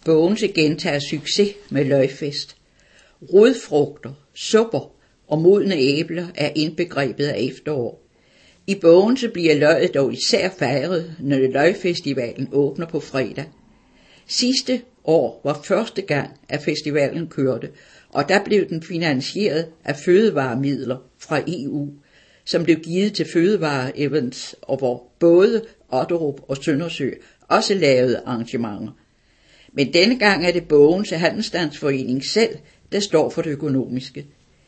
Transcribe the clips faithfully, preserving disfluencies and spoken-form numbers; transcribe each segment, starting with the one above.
Bogense gentager succes med løgfest. Rodfrugter, supper og modne æbler er indbegrebet af efterår. I Bogense bliver løget dog især fejret, når løgfestivalen åbner på fredag. Sidste år var første gang, at festivalen kørte, og der blev den finansieret af fødevaremidler fra E U, som blev givet til fødevareevents, og hvor både Otterup og Søndersø også lavede arrangementer. Men denne gang er det Bogense Handelsstandsforening selv, der står for det økonomiske.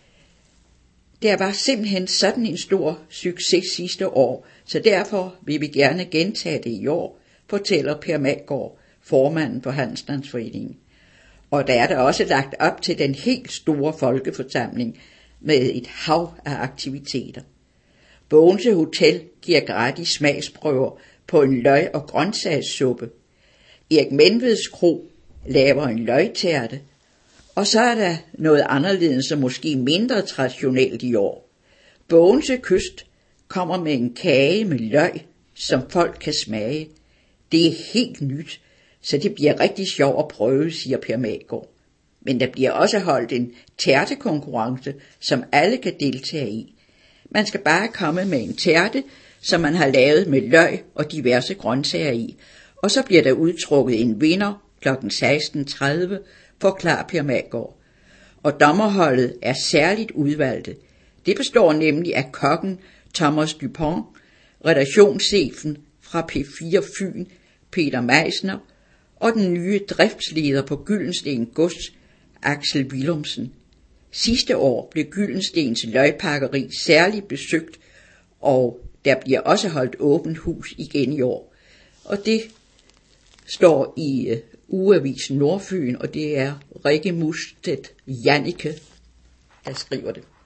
Der var simpelthen sådan en stor succes sidste år, så derfor vil vi gerne gentage det i år, fortæller Per Malgaard, formanden for Handelsstandsforeningen. Og der er der også lagt op til den helt store folkeforsamling med et hav af aktiviteter. Bogense Hotel giver gratis smagsprøver på en løg- og grøntsagssuppe. Erik Menveds Kro laver en løgtærte, og så er der noget anderledes og måske mindre traditionelt i år. Bogense Kyst kommer med en kage med løg, som folk kan smage. Det er helt nyt, så det bliver rigtig sjovt at prøve, siger Per Malgaard. Men der bliver også holdt en tærtekonkurrence, som alle kan deltage i. Man skal bare komme med en tærte, som man har lavet med løg og diverse grøntsager i, og så bliver der udtrukket en vinder klokken seksten tredive, forklarer Per Malgaard. Og dommerholdet er særligt udvalgte. Det består nemlig af kokken Thomas Dupont, redaktionschefen fra P fire Fyn, Peter Meisner, og den nye driftsleder på Gyldensten Gods, Axel Willumsen. Sidste år blev Gyldenstens løgpakkeri særligt besøgt, og der bliver også holdt åbent hus igen i år. Og det står i uh, Ugeavisen Nordfyn, og det er Rikke Mustedt Jannike, der skriver det.